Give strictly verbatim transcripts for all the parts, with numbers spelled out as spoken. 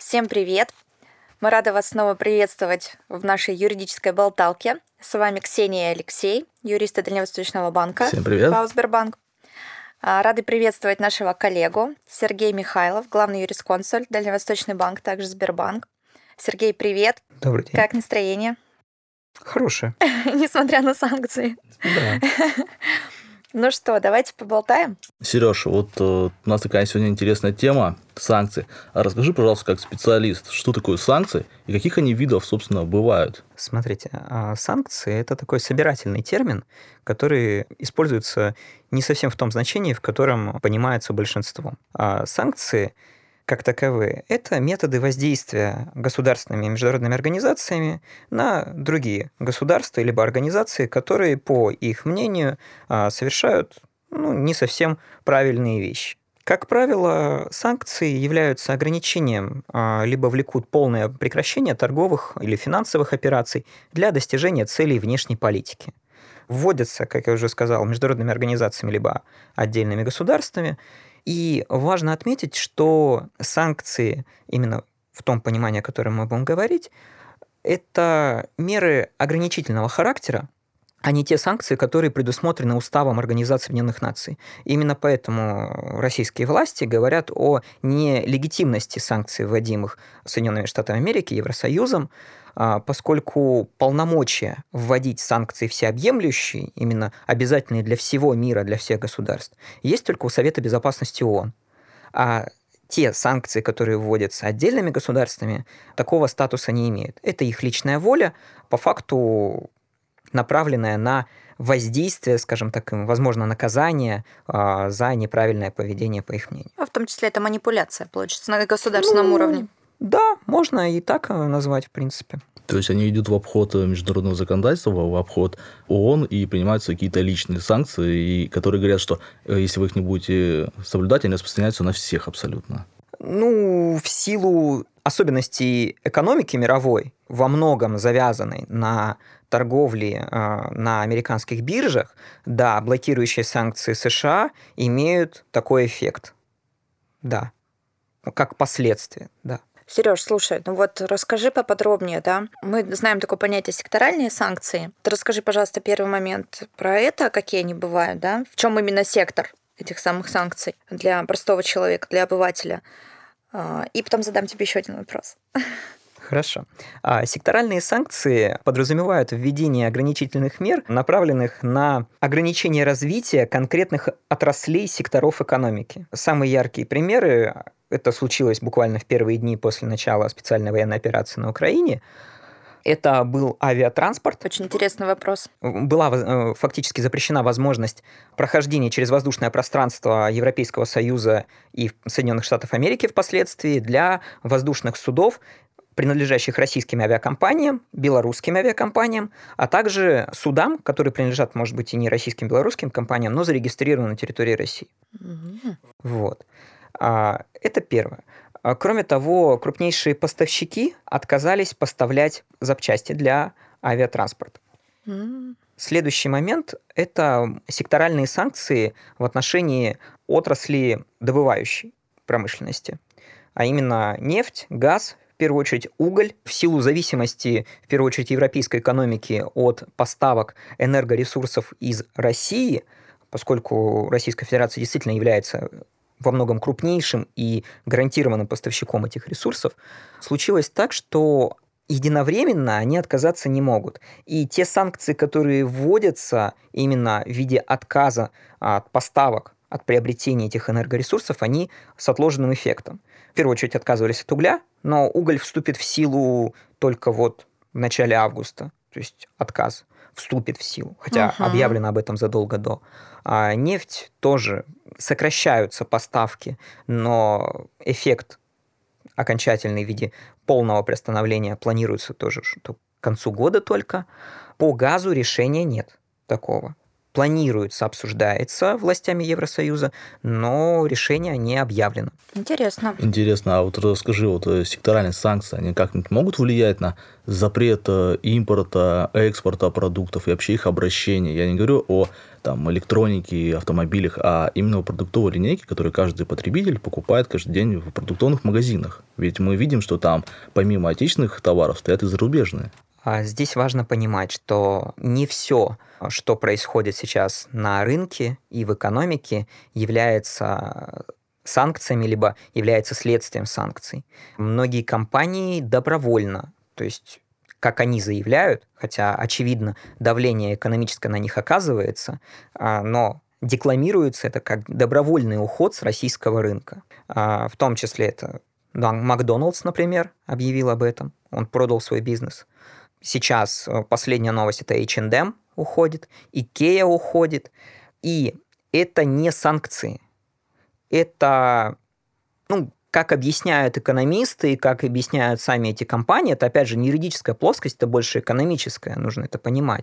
Всем привет! Мы рады вас снова приветствовать в нашей юридической болталке. С вами Ксения и Алексей, юристы Дальневосточного банка. Всем привет! ПАО «Сбербанк». Рады приветствовать нашего коллегу Сергей Михайлов, главный юрисконсульт Дальневосточный банк, также Сбербанк. Сергей, привет! Добрый день. Как настроение? Хорошее. Несмотря на санкции. Да. Ну что, давайте поболтаем. Серёж, вот э, у нас такая сегодня интересная тема – санкции. А расскажи, пожалуйста, как специалист, что такое санкции и каких они видов, собственно, бывают? Смотрите, санкции – это такой собирательный термин, который используется не совсем в том значении, в котором понимается большинством. А санкции как таковые – это методы воздействия государственными и международными организациями на другие государства либо организации, которые, по их мнению, совершают ну, не совсем правильные вещи. Как правило, санкции являются ограничением либо влекут полное прекращение торговых или финансовых операций для достижения целей внешней политики. Вводятся, как я уже сказал, международными организациями либо отдельными государствами. И важно отметить, что санкции, именно в том понимании, о котором мы будем говорить, это меры ограничительного характера, а не те санкции, которые предусмотрены Уставом Организации Объединенных Наций. Именно поэтому российские власти говорят о нелегитимности санкций, вводимых Соединенными Штатами Америки, Евросоюзом, поскольку полномочия вводить санкции всеобъемлющие, именно обязательные для всего мира, для всех государств, есть только у Совета Безопасности ООН. А те санкции, которые вводятся отдельными государствами, такого статуса не имеют. Это их личная воля, по факту направленная на воздействие, скажем так, возможно, наказание а, за неправильное поведение, по их мнению. А в том числе это манипуляция, получится, на государственном ну, уровне. Да, можно и так назвать, в принципе. То есть они идут в обход международного законодательства, в обход ООН, и принимаются какие-то личные санкции, которые говорят, что если вы их не будете соблюдать, они распространяются на всех абсолютно. Ну, в силу особенностей экономики мировой, во многом завязанной на торговле э, на американских биржах, да, блокирующие санкции США имеют такой эффект. Да, как последствие, да. Серёж, слушай, ну вот расскажи поподробнее, да? Мы знаем такое понятие секторальные санкции. Ты расскажи, пожалуйста, первый момент про это, какие они бывают, да? В чем именно сектор этих самых санкций для простого человека, для обывателя? И потом задам тебе еще один вопрос. Хорошо. А секторальные санкции подразумевают введение ограничительных мер, направленных на ограничение развития конкретных отраслей секторов экономики. Самые яркие примеры – это случилось буквально в первые дни после начала специальной военной операции на Украине. Это был авиатранспорт. Очень интересный вопрос. Была фактически запрещена возможность прохождения через воздушное пространство Европейского Союза и Соединенных Штатов Америки впоследствии для воздушных судов, принадлежащих российским авиакомпаниям, белорусским авиакомпаниям, а также судам, которые принадлежат, может быть, и не российским, белорусским компаниям, но зарегистрированы на территории России. Mm-hmm. Вот. Это первое. Кроме того, крупнейшие поставщики отказались поставлять запчасти для авиатранспорта. Mm. Следующий момент – это секторальные санкции в отношении отрасли добывающей промышленности, а именно нефть, газ, в первую очередь уголь. В силу зависимости, в первую очередь, европейской экономики от поставок энергоресурсов из России, поскольку Российская Федерация действительно является во многом крупнейшим и гарантированным поставщиком этих ресурсов, случилось так, что единовременно они отказаться не могут. И те санкции, которые вводятся именно в виде отказа от поставок, от приобретения этих энергоресурсов, они с отложенным эффектом. В первую очередь отказывались от угля, но уголь вступит в силу только вот в начале августа, то есть отказ вступит в силу, хотя uh-huh. объявлено об этом задолго до. А нефть тоже сокращаются поставки, но эффект окончательный в виде полного приостановления планируется тоже что к концу года только. По газу решения нет такого. планируется, обсуждается властями Евросоюза, но решение не объявлено. Интересно. Интересно, а вот расскажи, вот секторальные санкции, они как-нибудь могут влиять на запрет импорта, экспорта продуктов и вообще их обращения? Я не говорю о там, электронике, автомобилях, а именно о продуктовой линейке, которую каждый потребитель покупает каждый день в продуктовых магазинах. Ведь мы видим, что там помимо отечественных товаров стоят и зарубежные. А здесь важно понимать, что не все, что происходит сейчас на рынке и в экономике, является санкциями, либо является следствием санкций. Многие компании добровольно, то есть, как они заявляют, хотя, очевидно, давление экономическое на них оказывается, но декламируется это как добровольный уход с российского рынка. В том числе это Макдоналдс, например, объявил об этом, он продал свой бизнес. Сейчас последняя новость – это эйч энд эм уходит, Икеа уходит. И это не санкции. Это, ну, как объясняют экономисты и как объясняют сами эти компании, это, опять же, не юридическая плоскость, это больше экономическая, нужно это понимать.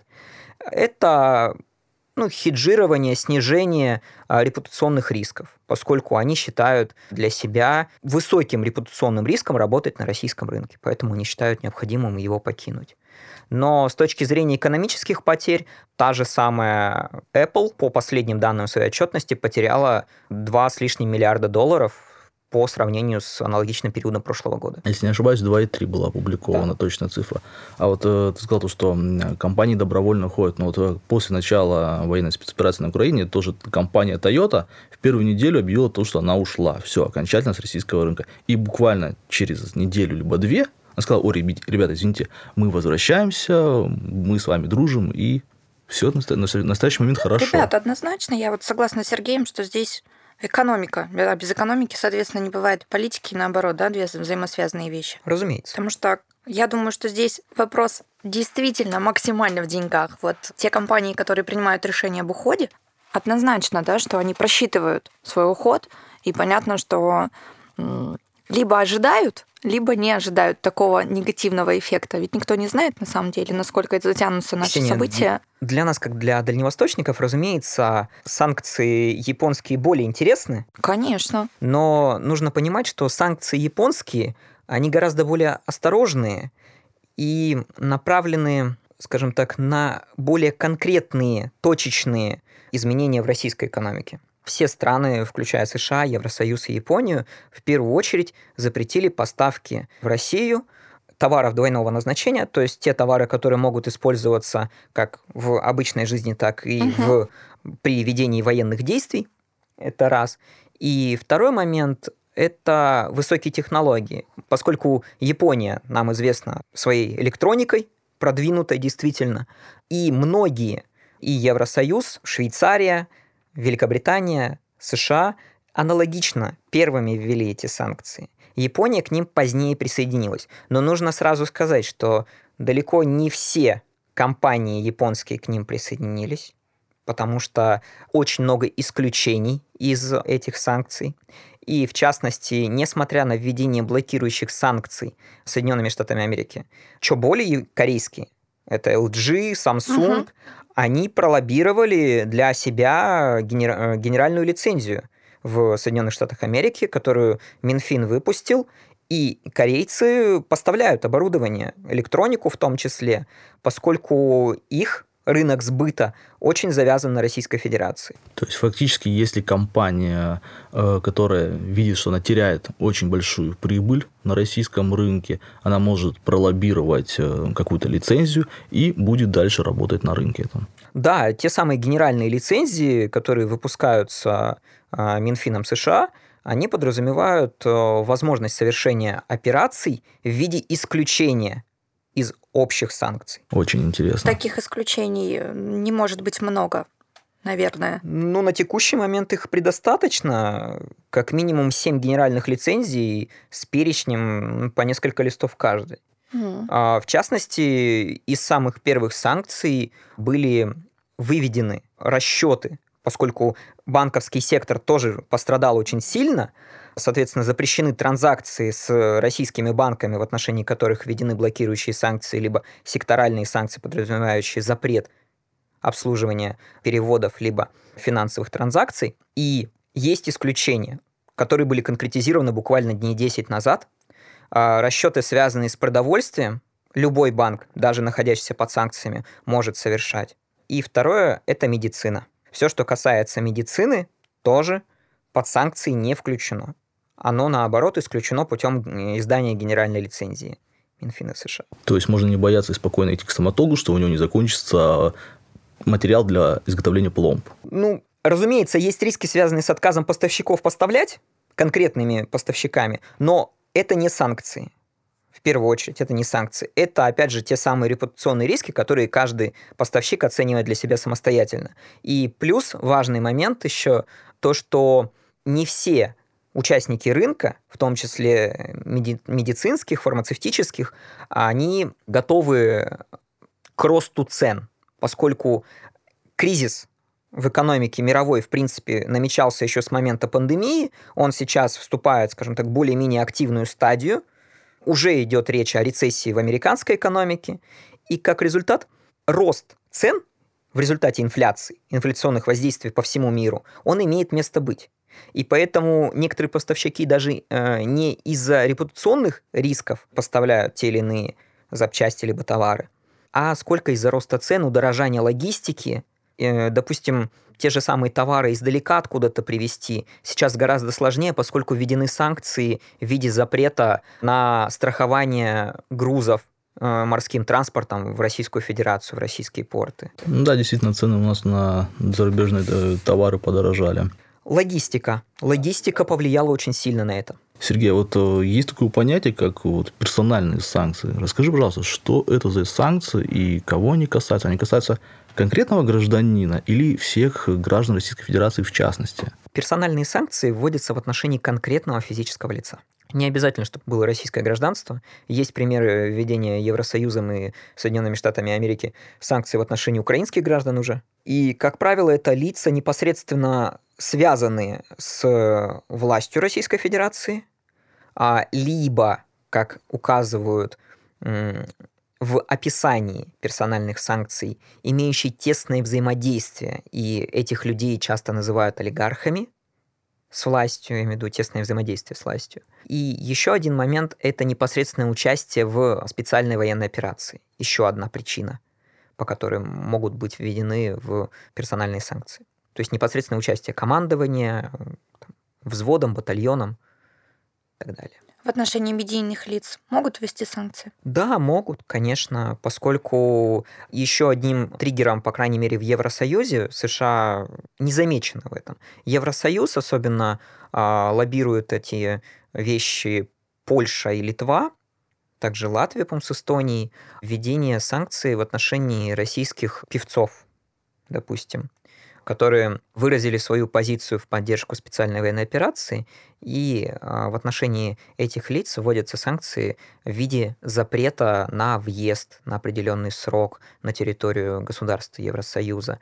Это, ну, хеджирование, снижение а, репутационных рисков, поскольку они считают для себя высоким репутационным риском работать на российском рынке, поэтому они считают необходимым его покинуть. Но с точки зрения экономических потерь, та же самая Apple, по последним данным своей отчетности, потеряла два с лишним миллиарда долларов по сравнению с аналогичным периодом прошлого года. Если не ошибаюсь, два и три была опубликована, да, точная цифра. А вот э, ты сказал, что компании добровольно уходят. Но вот после начала военной спецоперации на Украине тоже компания Toyota в первую неделю объявила то, что она ушла. Все, окончательно с российского рынка. И буквально через неделю либо две она сказала: о, ребята, извините, мы возвращаемся, мы с вами дружим, и все на настоящий момент хорошо. Ребята, однозначно, я вот согласна с Сергеем, что здесь экономика. А без экономики, соответственно, не бывает политики, и наоборот, да, две взаимосвязанные вещи. Разумеется. Потому что я думаю, что здесь вопрос действительно максимально в деньгах. Вот те компании, которые принимают решение об уходе, однозначно, да, что они просчитывают свой уход, и понятно, что либо ожидают, либо не ожидают такого негативного эффекта. Ведь никто не знает, на самом деле, насколько это затянутся наши Ксения, события. Для нас, как для дальневосточников, разумеется, санкции японские более интересны. Конечно. Но нужно понимать, что санкции японские, они гораздо более осторожные и направлены, скажем так, на более конкретные, точечные изменения в российской экономике. Все страны, включая США, Евросоюз и Японию, в первую очередь запретили поставки в Россию товаров двойного назначения, то есть те товары, которые могут использоваться как в обычной жизни, так и угу. в, при ведении военных действий. Это раз. И второй момент – это высокие технологии. Поскольку Япония, нам известна, своей электроникой, продвинутой действительно, и многие, и Евросоюз, Швейцария, Великобритания, США аналогично первыми ввели эти санкции. Япония к ним позднее присоединилась. Но нужно сразу сказать, что далеко не все компании японские к ним присоединились, потому что очень много исключений из этих санкций. И, в частности, несмотря на введение блокирующих санкций Соединенными Штатами Америки, что более корейские, это эл джи, Samsung, угу. они пролоббировали для себя генер... генеральную лицензию в Соединенных Штатах Америки, которую Минфин выпустил, и корейцы поставляют оборудование, электронику в том числе, поскольку их рынок сбыта очень завязан на Российской Федерации. То есть, фактически, если компания, которая видит, что она теряет очень большую прибыль на российском рынке, она может пролоббировать какую-то лицензию и будет дальше работать на рынке этом. Да, те самые генеральные лицензии, которые выпускаются Минфином США, они подразумевают возможность совершения операций в виде исключения из общих санкций. Очень интересно. Таких исключений не может быть много, наверное. Ну, на текущий момент их предостаточно. Как минимум семь генеральных лицензий с перечнем по несколько листов каждый. Mm. А, в частности, из самых первых санкций были выведены расчеты, поскольку банковский сектор тоже пострадал очень сильно. Соответственно, запрещены транзакции с российскими банками, в отношении которых введены блокирующие санкции, либо секторальные санкции, подразумевающие запрет обслуживания переводов либо финансовых транзакций. И есть исключения, которые были конкретизированы буквально дней десять назад. Расчеты, связанные с продовольствием, любой банк, даже находящийся под санкциями, может совершать. И второе – это медицина. Все, что касается медицины, тоже под санкции не включено. Оно, наоборот, исключено путем издания генеральной лицензии Минфина США. То есть можно не бояться и спокойно идти к стоматологу, что у него не закончится материал для изготовления пломб? Ну, разумеется, есть риски, связанные с отказом поставщиков поставлять конкретными поставщиками, но это не санкции. В первую очередь, это не санкции. Это, опять же, те самые репутационные риски, которые каждый поставщик оценивает для себя самостоятельно. И плюс важный момент еще то, что не все участники рынка, в том числе меди- медицинских, фармацевтических, они готовы к росту цен, поскольку кризис в экономике мировой, в принципе, намечался еще с момента пандемии, он сейчас вступает, скажем так, в более-менее активную стадию, уже идет речь о рецессии в американской экономике, и как результат рост цен в результате инфляции, инфляционных воздействий по всему миру, он имеет место быть. И поэтому некоторые поставщики даже э, не из-за репутационных рисков поставляют те или иные запчасти либо товары, а сколько из-за роста цен, удорожания логистики, э, допустим, те же самые товары издалека откуда-то привезти сейчас гораздо сложнее, поскольку введены санкции в виде запрета на страхование грузов э, морским транспортом в Российскую Федерацию, в российские порты. Да, действительно, цены у нас на зарубежные товары подорожали. Логистика. Логистика повлияла очень сильно на это. Сергей, вот есть такое понятие, как вот персональные санкции. Расскажи, пожалуйста, что это за санкции и кого они касаются? Они касаются конкретного гражданина или всех граждан Российской Федерации в частности? Персональные санкции вводятся в отношении конкретного физического лица. Не обязательно, чтобы было российское гражданство. Есть примеры введения Евросоюзом и Соединенными Штатами Америки санкций в отношении украинских граждан уже. И, как правило, это лица, непосредственно связанные с властью Российской Федерации, либо, как указывают в описании персональных санкций, имеющие тесное взаимодействие, и этих людей часто называют олигархами, с властью, я имею в виду тесное взаимодействие с властью. И еще один момент – это непосредственное участие в специальной военной операции. Еще одна причина, по которой могут быть введены в персональные санкции. То есть непосредственное участие командования, там, взводом, батальоном и так далее. В отношении медийных лиц могут ввести санкции? Да, могут, конечно, поскольку еще одним триггером, по крайней мере, в Евросоюзе США не замечено в этом. Евросоюз особенно а, лоббирует эти вещи Польша и Литва, также Латвия, по-моему, с Эстонией, введение санкций в отношении российских певцов, допустим, которые выразили свою позицию в поддержку специальной военной операции, и в отношении этих лиц вводятся санкции в виде запрета на въезд на определенный срок на территорию государства Евросоюза,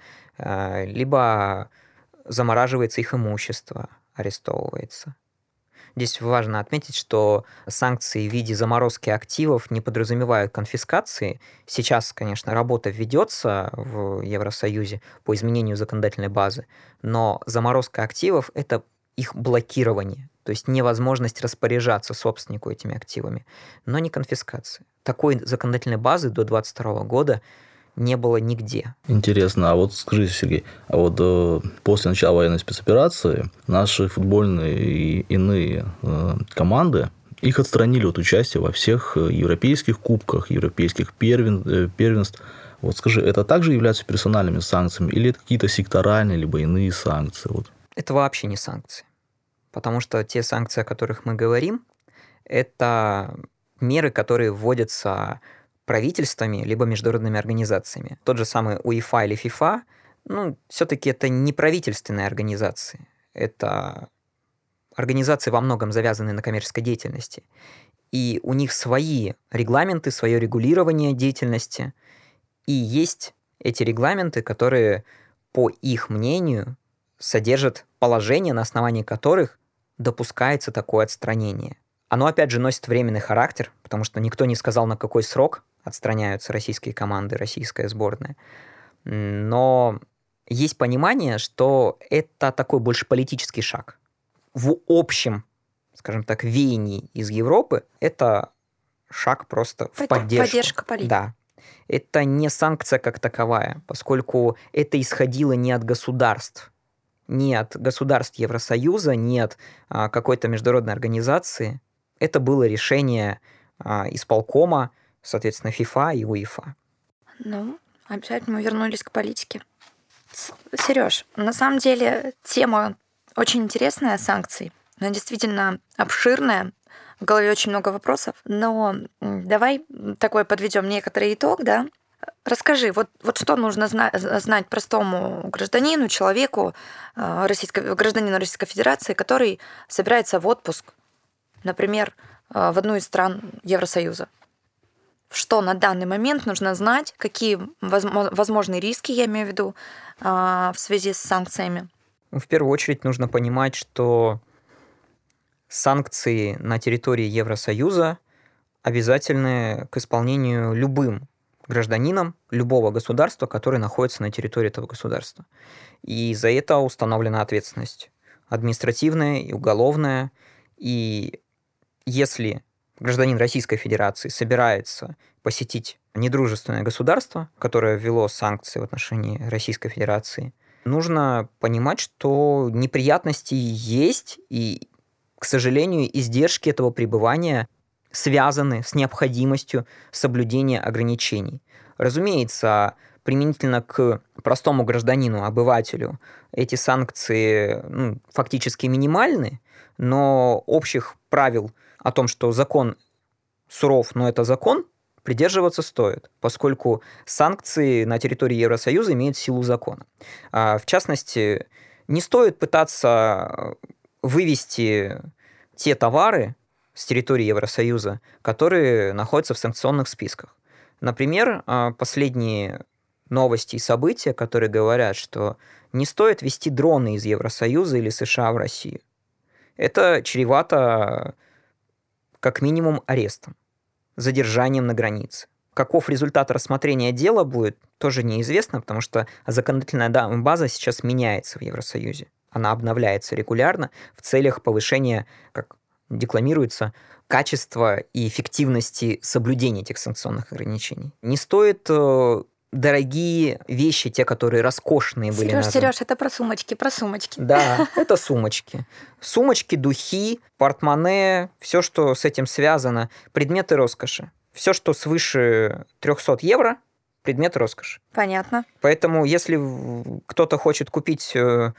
либо замораживается их имущество, арестовывается. Здесь важно отметить, что санкции в виде заморозки активов не подразумевают конфискации. Сейчас, конечно, работа ведется в Евросоюзе по изменению законодательной базы, но заморозка активов – это их блокирование, то есть невозможность распоряжаться собственнику этими активами, но не конфискация. Такой законодательной базы до две тысячи двадцать второго года не было нигде. Интересно, а вот скажите, Сергей, а вот э, после начала военной спецоперации наши футбольные и иные э, команды, их отстранили от участия во всех европейских кубках, европейских первен, э, первенств. Вот скажи, это также являются персональными санкциями или это какие-то секторальные, либо иные санкции? Вот. Это вообще не санкции, потому что те санкции, о которых мы говорим, это меры, которые вводятся правительствами, либо международными организациями. Тот же самый УЕФА или ФИФА, ну, все-таки это не правительственные организации. Это организации во многом завязанные на коммерческой деятельности. И у них свои регламенты, свое регулирование деятельности. И есть эти регламенты, которые, по их мнению, содержат положения, на основании которых допускается такое отстранение. Оно, опять же, носит временный характер, потому что никто не сказал, на какой срок отстраняются российские команды, российская сборная. Но есть понимание, что это такой больше политический шаг. В общем, скажем так, веянии из Европы это шаг просто в поддержку. Поддержка политики. Да. Это не санкция как таковая, поскольку это исходило не от государств, не от государств Евросоюза, не от а, какой-то международной организации. Это было решение а, исполкома, соответственно, ФИФА и УЕФА. Ну, опять мы вернулись к политике. Сереж, на самом деле тема очень интересная санкций. Она действительно обширная. В голове очень много вопросов. Но давай такой подведем некоторый итог, да? Расскажи, вот, вот что нужно зна- знать простому гражданину, человеку, российской, гражданину Российской Федерации, который собирается в отпуск, например, в одну из стран Евросоюза. Что на данный момент нужно знать, какие возможные риски, я имею в виду, в связи с санкциями? В первую очередь нужно понимать, что санкции на территории Евросоюза обязательны к исполнению любым гражданином любого государства, который находится на территории этого государства. И за это установлена ответственность административная и уголовная. И если гражданин Российской Федерации собирается посетить недружественное государство, которое ввело санкции в отношении Российской Федерации, нужно понимать, что неприятности есть, и, к сожалению, издержки этого пребывания связаны с необходимостью соблюдения ограничений. Разумеется, применительно к простому гражданину, обывателю, эти санкции ну, фактически минимальны, но общих правил о том, что закон суров, но это закон, придерживаться стоит, поскольку санкции на территории Евросоюза имеют силу закона. В частности, не стоит пытаться вывести те товары с территории Евросоюза, которые находятся в санкционных списках. Например, последние новости и события, которые говорят, что не стоит везти дроны из Евросоюза или США в Россию. Это чревато как минимум арестом, задержанием на границе. Каков результат рассмотрения дела будет, тоже неизвестно, потому что законодательная база сейчас меняется в Евросоюзе. Она обновляется регулярно в целях повышения, как декламируется, качества и эффективности соблюдения этих санкционных ограничений. Не стоит э, дорогие вещи, те, которые роскошные были. Сереж, Сереж, это про сумочки, про сумочки. Да, это сумочки. Сумочки, духи, портмоне, все, что с этим связано, предметы роскоши. Все, что свыше триста евро, предметы роскоши. Понятно. Поэтому, если кто-то хочет купить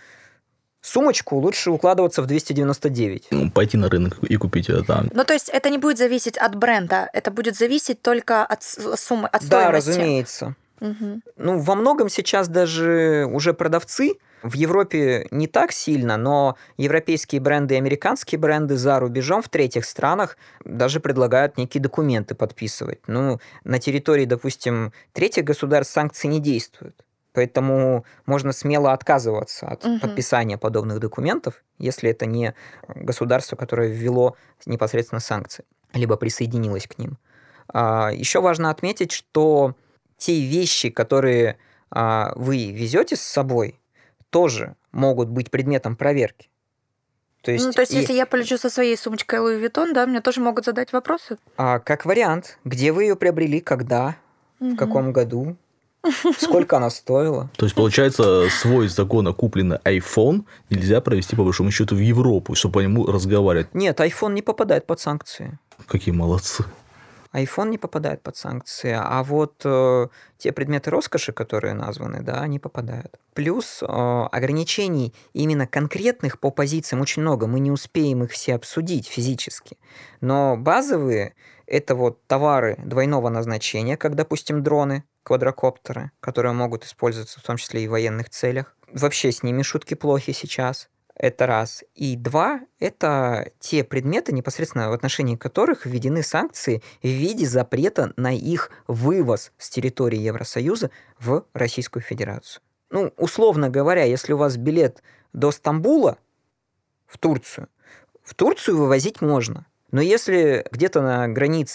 сумочку, лучше укладываться в двести девяносто девять. Ну, пойти на рынок и купить это там. Ну, то есть это не будет зависеть от бренда, это будет зависеть только от суммы, от стоимости. Да, разумеется. Угу. Ну, во многом сейчас даже уже продавцы в Европе не так сильно, но европейские бренды и американские бренды за рубежом в третьих странах даже предлагают некие документы подписывать. Ну, на территории, допустим, третьих государств санкции не действуют. Поэтому можно смело отказываться от угу. подписания подобных документов, если это не государство, которое ввело непосредственно санкции, либо присоединилось к ним. Еще важно отметить, что те вещи, которые вы везете с собой, тоже могут быть предметом проверки. То есть, ну, то есть и... если я полечу со своей сумочкой Луи Виттон, да, мне тоже могут задать вопросы? А, как вариант. Где вы ее приобрели, когда, угу. в каком году? Сколько она стоила? То есть, получается, свой законно купленный iPhone нельзя провести, по большому счету, в Европу, чтобы по нему разговаривать. Нет, iPhone не попадает под санкции. Какие молодцы. iPhone не попадает под санкции, а вот э, те предметы роскоши, которые названы, да, они попадают. Плюс э, ограничений именно конкретных по позициям очень много, мы не успеем их все обсудить физически. Но базовые – это вот товары двойного назначения, как, допустим, дроны, квадрокоптеры, которые могут использоваться в том числе и в военных целях. Вообще с ними шутки плохи сейчас. Это раз. И два – это те предметы, непосредственно в отношении которых введены санкции в виде запрета на их вывоз с территории Евросоюза в Российскую Федерацию. Ну, условно говоря, если у вас билет до Стамбула в Турцию, в Турцию вывозить можно. Но если где-то на границе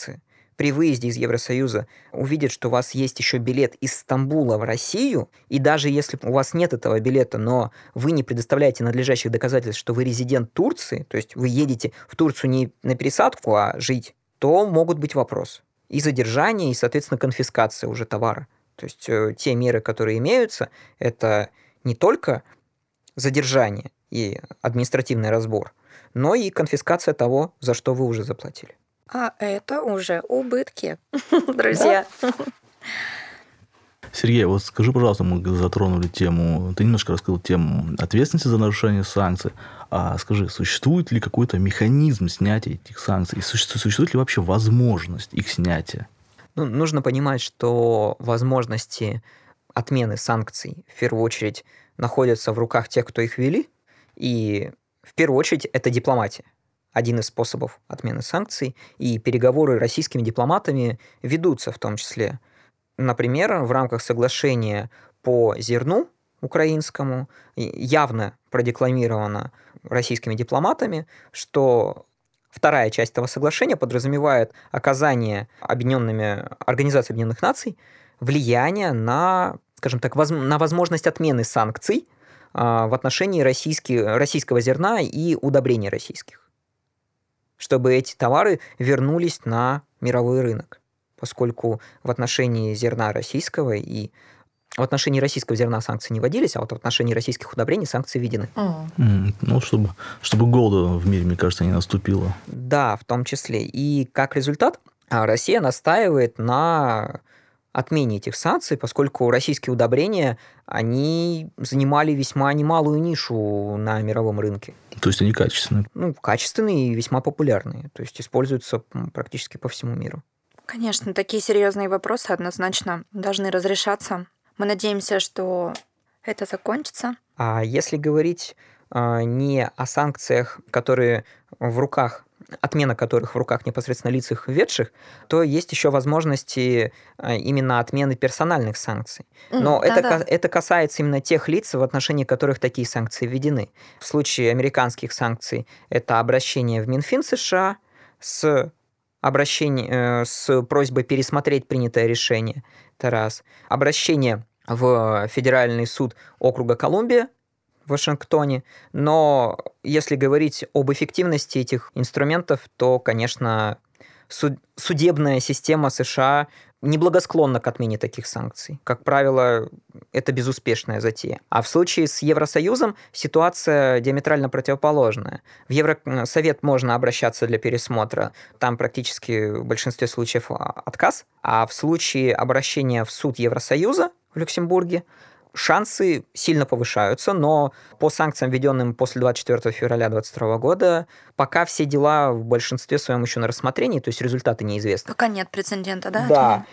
при выезде из Евросоюза увидят, что у вас есть еще билет из Стамбула в Россию, и даже если у вас нет этого билета, но вы не предоставляете надлежащих доказательств, что вы резидент Турции, то есть вы едете в Турцию не на пересадку, а жить, то могут быть вопросы. И задержание, и, соответственно, конфискация уже товара. То есть э, те меры, которые имеются, это не только задержание и административный разбор, но и конфискация того, за что вы уже заплатили. А это уже убытки, друзья. Сергей, вот скажи, пожалуйста, мы затронули тему, ты немножко раскрыл тему ответственности за нарушение санкций. А скажи, существует ли какой-то механизм снятия этих санкций? Существует, существует ли вообще возможность их снятия? Ну, нужно понимать, что возможности отмены санкций в первую очередь находятся в руках тех, кто их ввели, и в первую очередь это дипломатия. Один из способов отмены санкций, и переговоры российскими дипломатами ведутся в том числе. Например, в рамках соглашения по зерну украинскому явно продекламировано российскими дипломатами, что вторая часть этого соглашения подразумевает оказание объединенными Организацией Объединенных Наций влияния на, скажем так, воз, на возможность отмены санкций а, в отношении российских, российского зерна и удобрений российских, чтобы эти товары вернулись на мировой рынок, поскольку в отношении зерна российского и в отношении российского зерна санкции не вводились, а вот в отношении российских удобрений санкции введены. Mm. Mm, ну, чтобы, чтобы голода в мире, мне кажется, не наступило. Да, в том числе. И как результат, Россия настаивает на отмене этих санкций, поскольку российские удобрения, они занимали весьма немалую нишу на мировом рынке. То есть они качественные? Ну, качественные и весьма популярные. То есть используются практически по всему миру. Конечно, такие серьезные вопросы однозначно должны разрешаться. Мы надеемся, что это закончится. А если говорить а, не о санкциях, которые в руках, отмена которых в руках непосредственно лиц их введших, то есть еще возможности а, именно отмены персональных санкций. Но mm, это, да, да. это касается именно тех лиц, в отношении которых такие санкции введены. В случае американских санкций это обращение в Минфин США с обращение, с просьбой пересмотреть принятое решение. Это раз. Обращение в Федеральный суд округа Колумбия в Вашингтоне. Но если говорить об эффективности этих инструментов, то, конечно, суд, судебная система США неблагосклонна к отмене таких санкций. Как правило, это безуспешная затея. А в случае с Евросоюзом ситуация диаметрально противоположная. В Евросовет можно обращаться для пересмотра. Там практически в большинстве случаев отказ. А в случае обращения в суд Евросоюза в Люксембурге шансы сильно повышаются, но по санкциям, введенным после двадцать четвёртого февраля две тысячи двадцать второго года, пока все дела в большинстве своем еще на рассмотрении, то есть результаты неизвестны. Пока нет прецедента, да? Да,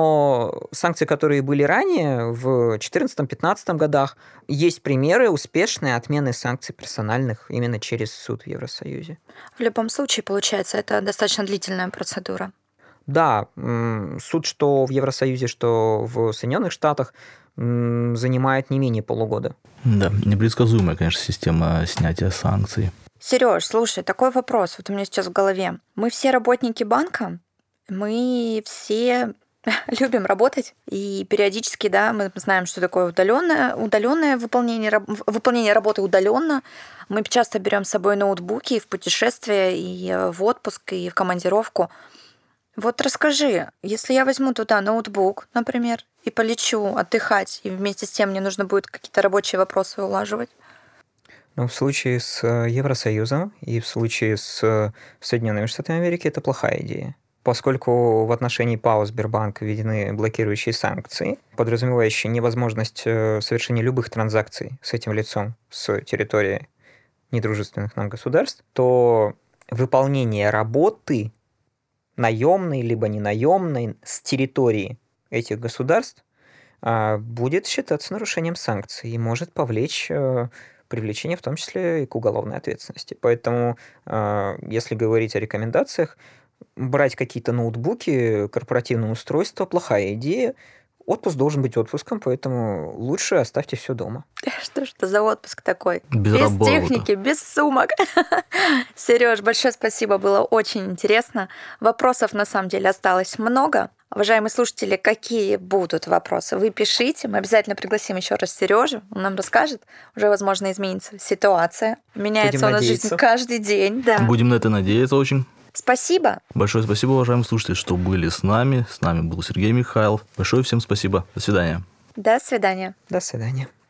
но санкции, которые были ранее, в две тысячи четырнадцатом-две тысячи пятнадцатом годах, есть примеры успешной отмены санкций персональных именно через суд в Евросоюзе. В любом случае, получается, это достаточно длительная процедура. Да, суд что в Евросоюзе, что в Соединенных Штатах занимает не менее полугода. Да, непредсказуемая, конечно, система снятия санкций. Сереж, слушай, такой вопрос вот у меня сейчас в голове. Мы все работники банка, мы все любим работать, и периодически, да, мы знаем, что такое удаленное, удаленное выполнение, выполнение работы удаленно. Мы часто берем с собой ноутбуки в путешествия, и в отпуск, и в командировку. Вот расскажи, если я возьму туда ноутбук, например, и полечу отдыхать, и вместе с тем мне нужно будет какие-то рабочие вопросы улаживать? Ну, в случае с Евросоюзом и в случае с Соединенными Штатами Америки это плохая идея. Поскольку в отношении ПАО Сбербанк введены блокирующие санкции, подразумевающие невозможность совершения любых транзакций с этим лицом с территории недружественных нам государств, то выполнение работы наемной либо ненаемной с территории этих государств будет считаться нарушением санкций и может повлечь привлечение в том числе и к уголовной ответственности. Поэтому, если говорить о рекомендациях, брать какие-то ноутбуки, корпоративные устройства – плохая идея. отпуск должен быть отпуском, поэтому лучше оставьте все дома. Что ж это за отпуск такой? Без, без работы. техники, без сумок. Сереж, большое спасибо, было очень интересно. Вопросов на самом деле осталось много. Уважаемые слушатели, какие будут вопросы? Вы пишите, мы обязательно пригласим еще раз Сережу, он нам расскажет. Уже, возможно, изменится ситуация. Меняется Будем у нас надеяться. жизнь каждый день. Да. Будем на это надеяться очень. Спасибо. Большое спасибо, уважаемые слушатели, что были с нами. С нами был Сергей Михайлов. Большое всем спасибо. До свидания. До свидания. До свидания.